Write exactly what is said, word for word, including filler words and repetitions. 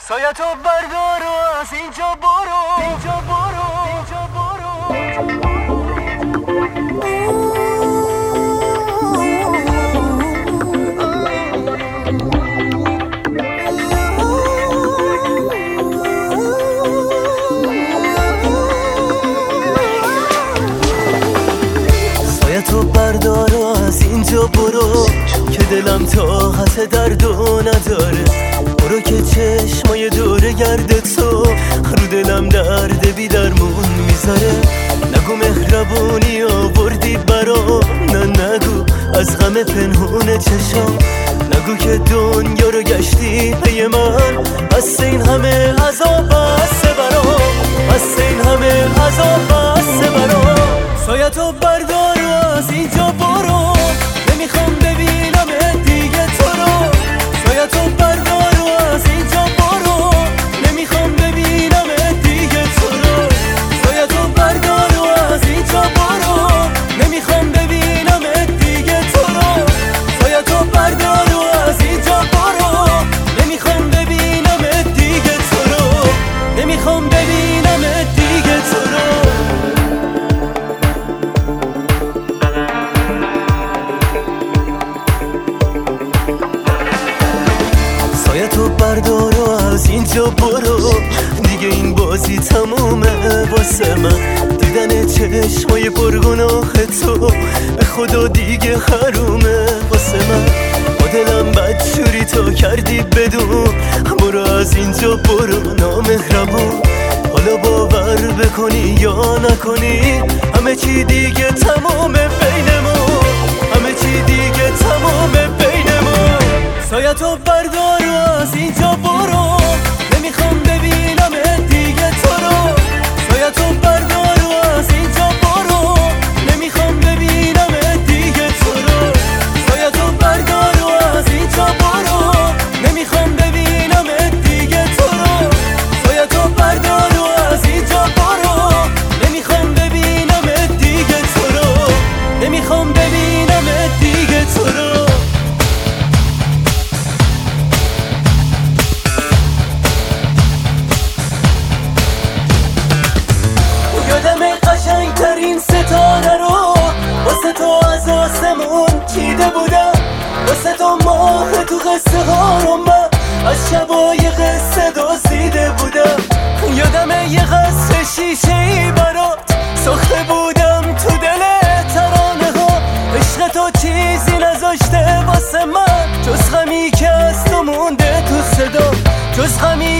سایتو بردار و از اینجا برو، اینجا برو، اینجا برو. سایتو بردار و از اینجا برو که دلم طاقت دردو نداره. برو که چشمای دوره گرد تو رو دلم درد بی درمون میذاره. نگو مهربونی آوردی برام، نه نگو از غم پنهون چشام. نگو که دنیا رو گشتی پی من، بس این همه عذاب بسه برام، بس این همه عذاب بسه برام. سایتو بردار و از اینجا برو، نمیخوام ببینم دیگه تو رو. سایتو بردار و از اینجا برو، نمیخوام ببینم دیگه تو رو. سایتو بردار و از اینجا برو، نمیخوام ببینم دیگه تو رو. سایتو بردار و از اینجا برو، نمیخوام ببینم دیگه تو رو. نمیخوام ببینم دیگه تو رو. سایتو بردار و از اینجا برو، دیگه این بازی تمومه واسه من. دیدن چشمای پرگناه تو به خدا دیگه حرومه واسه من. با دلم بدجوری تو کردی بدون، برو از اینجا برو نامهربون. حالا باور بکنی یا نکنی، همه چی دیگه تمومه بینمون، همه چی دیگه تمومه بینمون. سایتو بردار و از اینجا برو، نمیخوام ببینم دیگه تو رو. سایتو بردار و از اینجا برو، نمیخوام ببینم دیگه تو رو. سایتو بردار و از اینجا برو، نمیخوام ببینم دیگه تو رو. سایتو بردار و از اینجا برو، نمیخوام ببینم دیگه تو رو. نمیخوام ببینم دیگه تو رو. قشنگترین ستاره رو واسه تو از آسمون چیده بودم، واسه تو ماه تو قصه ها رو من از شبای قصه دزدیده بودم. یادم یه قصر شیشه ای برات ساخته بودم تو دل ترانه ها. عشق تو چیزی نذاشته واسه من، جز غمی که از تو مونده تو صدا، جز غمی